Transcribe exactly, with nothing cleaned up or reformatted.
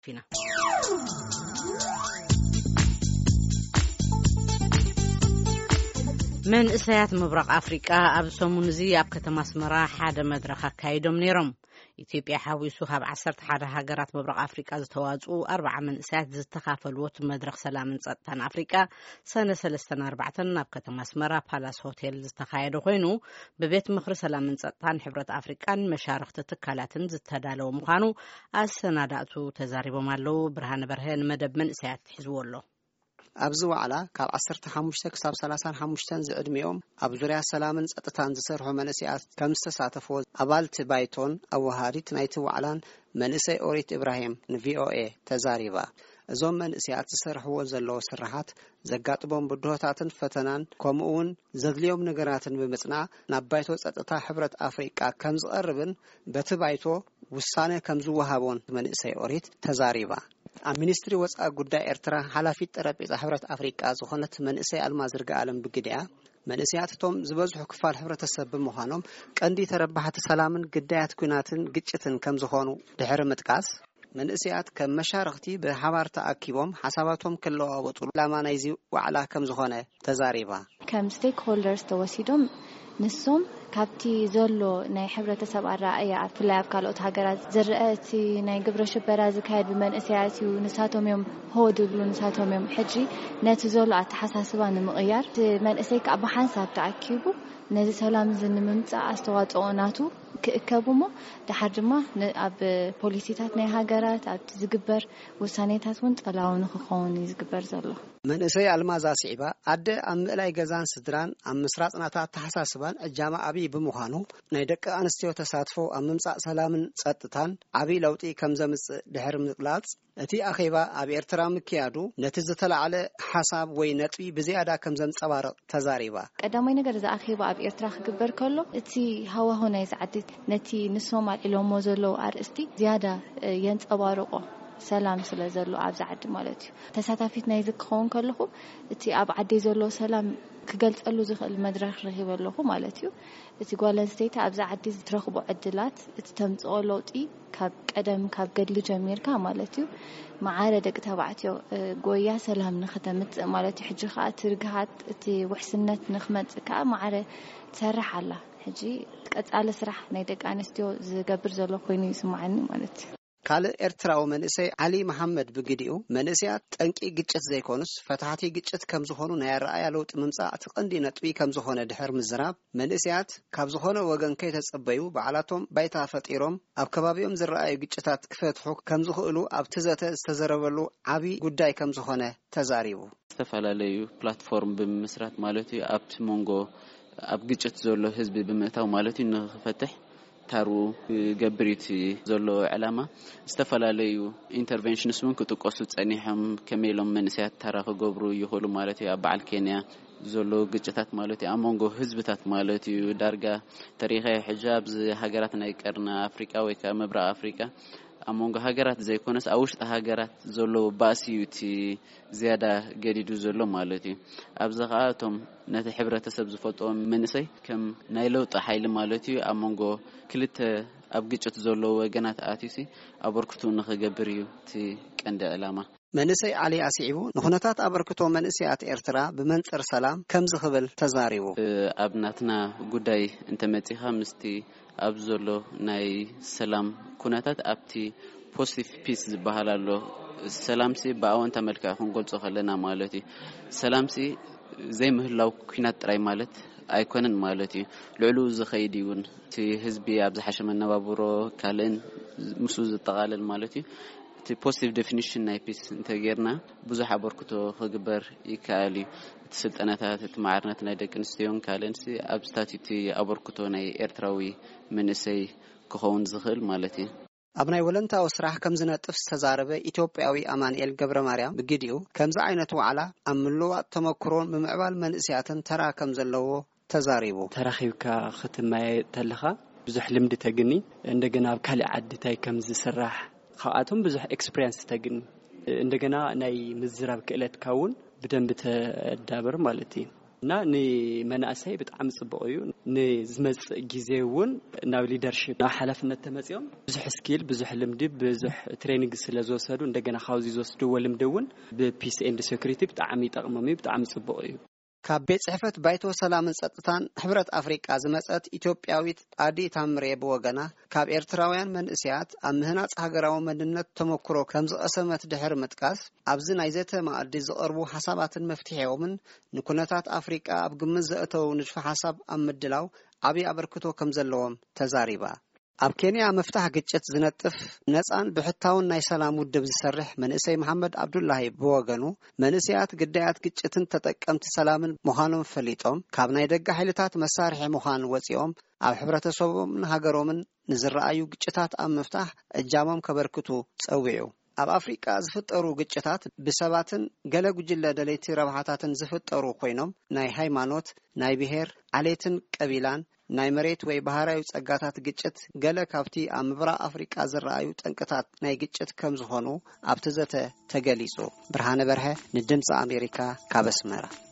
فينا من إسيات مبرق أفريقيا أب سومونزي أب كتما سمرا حدا مدرخة كايدوم نيرم إثيوبيا حاويسوها بعصرت حدا هاجرات مبرق أفريقيا زتواجقوا أربعة من إسيات زتخافلوت مدرخ سلام نصطان أفريقيا سنة سلسطان أربعة أب كتما سمرا بالاس هوتيل زتخايدو خينو ببيت مخر سلام نصطان حبرة أفريقيا مشارخ تتكالاتن زتدالو مخانو السناداتو تزاريبو مالو برهان برهان مدب من إسيات حزولو أبزو على كاب عصرت حمشت كسب سلاسان حمشتن زعد ميوم أبزوريا سلامن سأتتان زسر منسيات كمست ساتفوز أبالت بايتون أو هاريت نايتو علان منسي أوريت إبراهيم نفي أو إيه تزاريبا زوم منسيات زسرحو زلو سرحات زقاطبهم بدوهاتن فتنان كومون زدليوم نقراتن بمصنع نابايتو سأتتا حبرة أفريقيا كمز قربن بتبايتو وسانه كمزو وهابون منسي أوريت تزاريبا المينستري وصا ጉዳይ ኤርትራ ሓላፊት ጠረጴዛ ሕብረት አፍሪቃ ዝኾነት መንእሰይ አልማዝርጋ ዓለም ብግድያ መንእሰያትቶም ዝበዝሑ ክፋል ሕብረተሰብ ብምዃኖም ቀንዲ ተረባሕቲ ሰላምን ግዳያት ኩናትን ግጭትን ከም ዝኾኑ ድሕሪ ምጥቃስ መንእሰያት ከም መሻርክቲ ብሓባር ተኣኪቦም ሓሳባቶም ክለዋወጡ ላማ ናይዚ ዋዕላ ከም ዝኾነ ተዛሪባ ከም ስቴክ ሆልደርስ ተወሲዶም ንሶም ካብቲ ዘሎ ናይ ሕብረተሰብ ኣራእያ ፍላይ ኣብ ካልኦት ሃገራት ዝርአቲ ናይ ግብረ ሽበራ ዝካየድ ብመንእሰያት እዩ ንሳቶም እዮም ሆድሉ ንሳቶም እዮም ሕጂ ነቲ ዘሎ ኣተሓሳስባ ንምቕያር መንእሰይ ካብ ሓንሳብ ተኣኪቡ ነዚ ሰላም ዝንምምፃእ ኣስተዋፅኦ ናቱ ክእከቡሞ ድሓር ድማ ኣብ ፖሊሲታት ናይ ሃገራት ኣብ ዝግበር ውሳኔታት ውን ጠላው ንክኸውን ዝግበር ዘሎ መንእሰይ አልማዛ ሲዕባ ኣደ ኣብ ምእላይ ገዛን ስድራን ኣብ ምስራጽናታት ተሓሳስባን እጃማ አቢ ብምዃኑ ናይ ደቂ ኣንስትዮ ተሳትፎ ኣብ ምምጻእ ሰላምን ጸጥታን አቢ ለውጢ ከም ዘምጽእ ድሕሪ ምጥላጽ እቲ ኣኼባ ኣብ ኤርትራ ምክያዱ ነቲ ዝተለዓለ ሓሳብ ወይ ነጥቢ ብዝያዳ ከም ዘንጸባርቕ ተዛሪባ ቀዳማይ ነገር እዚ ኣኼባ ኣብ ኤርትራ ክግበር ከሎ እቲ ሃዋህው ናይ ዝዓዲ ነቲ ንሶም ኢሎሞ ዘሎ ኣርእስቲ ዝያዳ የንጸባርቆ ሰላም ስለ ዘሎ ኣብ ዝዓዲ ማለት እዩ ተሳታፊት ናይ ዝክኸውን ከለኹ እቲ ኣብ ዓዲ ዘሎ ሰላም ክገልጸሉ ዝኽእል መድረኽ ረኺበለኹ ማለት እዩ እቲ ጓለንስተይቲ ኣብ ዝዓዲ ዝትረኽቦ ዕድላት እቲ ተምጽኦ ለውጢ ካብ ቀደም ካብ ገድሊ ጀሚርካ ማለት እዩ ማዓረ ደቂ ተባዕትዮ ጎያ ሰላም ንኽተምጽእ ማለት እዩ ሕጂ ከዓ ትርግሃት እቲ ውሕስነት ንኽመጽእ ከዓ ማዓረ ትሰርሕ ኣላ ሕጂ ቀጻለ ስራሕ ናይ ደቂ ኣንስትዮ ዝገብር ዘሎ ኮይኑ ይስማዓኒ ማለት እዩ ካለ ኤርትራው መንእሰይ አሊ መሐመድ ብግዲኡ መንእሰያት ጠንቂ ግጭት ዘይኮኑስ ፈታሕቲ ግጭት ከም ዝኾኑ ናይ ረኣያ ለውጥ ምምጻእ ትቀንዲ ነጥቢ ከም ዝኾነ ድሕር ምዝራብ መንእሰያት ካብ ዝኾነ ወገን ከይተጸበዩ በዓላቶም ባይታ ፈጢሮም ኣብ ከባቢኦም ዝረኣዩ ግጭታት ክፈትሑ ከም ዝኽእሉ ኣብ ትዘተ ዝተዘረበሉ ዓቢ ጉዳይ ከም ዝኾነ ተዛሪቡ ዝተፈላለዩ ፕላትፎርም ብምስራት ማለት እዩ ኣብ መንጎ ኣብ ግጭት ዘሎ ህዝቢ ብምእታው ማለት እዩ ንኽፈትሕ ታሩ ገብሪት ዘሎ ዕላማ ዝተፈላለዩ ኢንተርቬንሽንስ ውን ክጥቀሱ ጸኒሖም ከመይሎም መንእሰያት ታራ ክገብሩ ይኽእሉ ማለት እዩ ኣብ በዓል ኬንያ ዘሎ ግጭታት ማለት እዩ ኣመንጎ ህዝብታት ማለት እዩ ዳርጋ ታሪኻዊ ሕጃብ ሃገራት ናይ ቀርና ኣፍሪቃ ወይ ከዓ ምብራቕ ኣፍሪቃ ኣመንጎ ሃገራት ዘይኮነስ ኣብ ውሽጢ ሃገራት ዘሎ ባእሲዩቲ ዝያዳ ገዲዱ ዘሎ ማለት እዩ ኣብዚ ከዓ እቶም ነቲ ሕብረተሰብ ዝፈልጦም መንእሰይ ከም ናይ ለውጢ ሓይሊ ማለት እዩ ኣመንጎ ክልተ ኣብ ግጭት ዘሎ ወገናት ኣትዩሲ ኣበርክቱ ንኽገብር እዩ እቲ ቀንዲ ዕላማ መንእሰይ አሊ ኣሲዒቡ ንኹነታት ኣበርክቶ መንእሰያት ኤርትራ ብመንጽር ሰላም ከም ዝኽብል ተዛሪቡ ኣብ ናትና ጉዳይ እንተመጺኻ ምስቲ ኣብ ዘሎ ናይ ሰላም ኩነታት ኣብቲ ፖዚቲቭ ፒስ ዝበሃላሎ ሰላምሲ በኣወንታ መልክዕ ክንገልጾ ከለና ማለት እዩ ሰላምሲ ዘይምህላው ኩናት ጥራይ ማለት ኣይኮነን ማለት እዩ ልዕሉ ዝኸይድ ይውን እቲ ህዝቢ ኣብ ዝሓሸ መነባብሮ ካልእን ምስኡ ዝጠቓለል ማለት እዩ እቲ ፖዚቲቭ ዴፊኒሽን ናይ ፒስ እንተጌርና ብዙሕ ኣበርክቶ ክግበር ይከኣል እዩ እቲ ስልጠናታት እቲ ማዕርነት ናይ ደቂ ኣንስትዮን ካልእንሲ ኣብ ስታቲቲ ኣበርክቶ ናይ ኤርትራዊ መንእሰይ ክኸውን ዝኽእል ማለት እዩ ኣብ ናይ ወለንታዊ ስራሕ ከም ዝነጥፍ ዝተዛረበ ኢትዮጵያዊ ኣማንኤል ገብረ ማርያም ብግዲኡ ከምዚ ዓይነት ዋዕላ ኣብ ምልዋጥ ተመክሮን ብምዕባል መንእሰያትን ተራ ከም ዘለዎ ተዛሪቡ ተራኺብካ ክትማይ ተለኻ ብዙሕ ልምዲ ተግኒ እንደገና ኣብ ካልእ ዓዲታይ ከም ዝስራሕ ካብኣቶም ብዙሕ ኤክስፒሪየንስ ተግኒ እንደገና ናይ ምዝራብ ክእለትካ ውን ብደንብ ተዳብር ማለት እዩ እና ንመናእሰይ ብጣዕሚ ጽቡቕ እዩ ንዝመጽእ ግዜ እውን ናብ ሊደርሺፕ ናብ ሓላፍነት ተመጽኦም ብዙሕ ስኪል ብዙሕ ልምዲ ብዙሕ ትሬኒንግ ስለ ዝወሰዱ እንደገና ካብዚ ዝወስድዎ ልምዲ እውን ብፒስ ኤንድ ሴኩሪቲ ብጣዕሚ ይጠቕሞም እዩ ብጣዕሚ ጽቡቕ እዩ ካብ ቤት ጽሕፈት ባይቶ ሰላምን ጸጥታን ሕብረት ኣፍሪቃ ዝመጸት ኢትዮጵያዊት አዲ ታምሬ ብወገና ካብ ኤርትራውያን መንእስያት ኣብ ምህናጽ ሃገራዊ መንነት ተመክሮ ከም ዝቐሰመት ድሕር ምጥቃስ ኣብዚ ናይ ዘተ ማዕዲ ዝቐርቡ ሓሳባትን መፍትሒኦምን ንኩነታት ኣፍሪቃ ኣብ ግምት ዘእተው ንድፈ ሓሳብ ኣብ ምድላው ዓብይ ኣበርክቶ ከም ዘለዎም ተዛሪባ ኣብ ኬንያ መፍታሕ ግጭት ዝነጥፍ ነፃን ብሕታውን ናይ ሰላም ውድብ ዝሰርሕ መንእሰይ መሐመድ አብዱላሂ ብወገኑ መንእሰያት ግዳያት ግጭትን ተጠቀምቲ ሰላምን ምዃኖም ፈሊጦም ካብ ናይ ደጋ ኃይልታት መሳርሒ ምዃን ወፂኦም ኣብ ሕብረተሰቦምን ሃገሮምን ንዝረኣዩ ግጭታት ኣብ መፍታሕ እጃሞም ከበርክቱ ጸዊዑ ኣብ አፍሪቃ ዝፍጠሩ ግጭታት ብሰባትን ገለ ጉጅለ ደለይቲ ረብሓታትን ዝፍጠሩ ኮይኖም ናይ ሃይማኖት ናይ ብሔር ዓሌትን ቀቢላን ናይ መሬት ወይ ባህራዊ ጸጋታት ግጭት ገለ ካብቲ ኣብ ምብራቕ አፍሪቃ ዝረኣዩ ጠንቅታት ናይ ግጭት ከም ዝኾኑ ኣብቲ ዘተ ተገሊጹ ብርሃነ በርሀ ንድምፂ ኣሜሪካ ካብ ኣስመራ